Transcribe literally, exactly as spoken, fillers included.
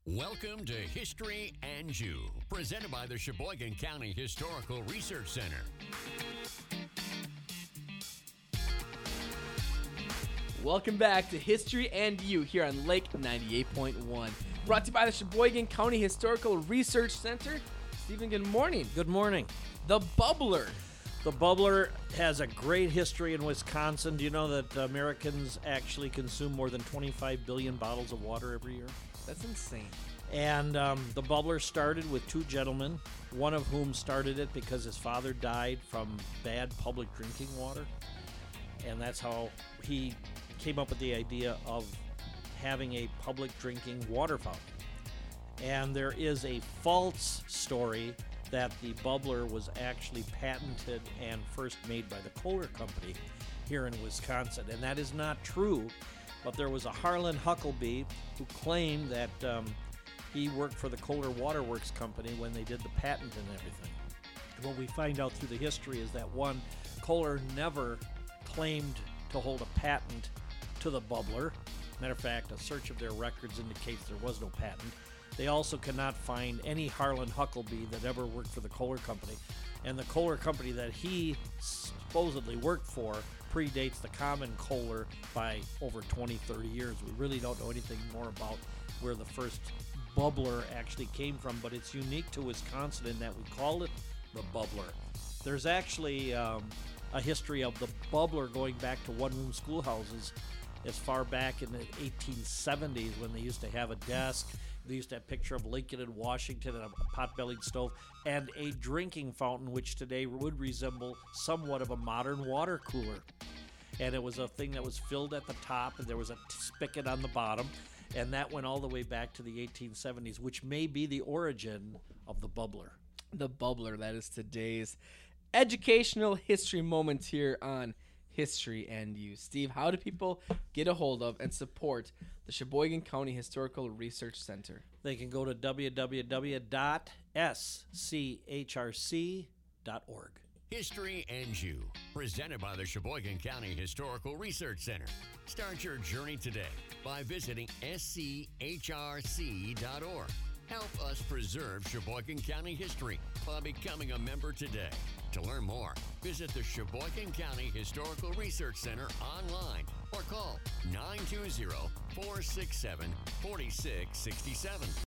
Welcome to History and You, presented by the Sheboygan County Historical Research Center. Welcome back to History and You here on Lake ninety-eight point one. Brought to you by the Sheboygan County Historical Research Center. Stephen, good morning. Good morning. The Bubbler. The Bubbler has a great history in Wisconsin. Do you know that Americans actually consume more than twenty-five billion bottles of water every year? That's insane. And um, the Bubbler started with two gentlemen, one of whom started it because his father died from bad public drinking water. And that's how he came up with the idea of having a public drinking water fountain. And there is a false story that the Bubbler was actually patented and first made by the Kohler Company here in Wisconsin. And that is not true, but there was a Harlan Huckleby who claimed that um, he worked for the Kohler Waterworks Company when they did the patent and everything. And what we find out through the history is that, one, Kohler never claimed to hold a patent to the Bubbler. Matter of fact, a search of their records indicates there was no patent. They also cannot find any Harlan Huckleby that ever worked for the Kohler Company. And the Kohler Company that he supposedly worked for predates the common Kohler by over twenty, thirty years. We really don't know anything more about where the first Bubbler actually came from, but it's unique to Wisconsin in that we call it the Bubbler. There's actually um, a history of the Bubbler going back to one-room schoolhouses as far back in the eighteen seventies when they used to have a desk. They used to have a picture of Lincoln and Washington and a pot-bellied stove and a drinking fountain, which today would resemble somewhat of a modern water cooler. And it was a thing that was filled at the top, and there was a spigot on the bottom, and that went all the way back to the eighteen seventies, which may be the origin of the Bubbler. The Bubbler, that is today's educational history moments here on History and You. Steve, how do people get a hold of and support the Sheboygan County Historical Research Center? They can go to w w w dot s c h r c dot org. History and You, presented by the Sheboygan County Historical Research Center. Start your journey today by visiting s c h r c dot org. Help us preserve Sheboygan County history by becoming a member today. To learn more, visit the Sheboygan County Historical Research Center online or call nine two zero, four six seven, four six six seven.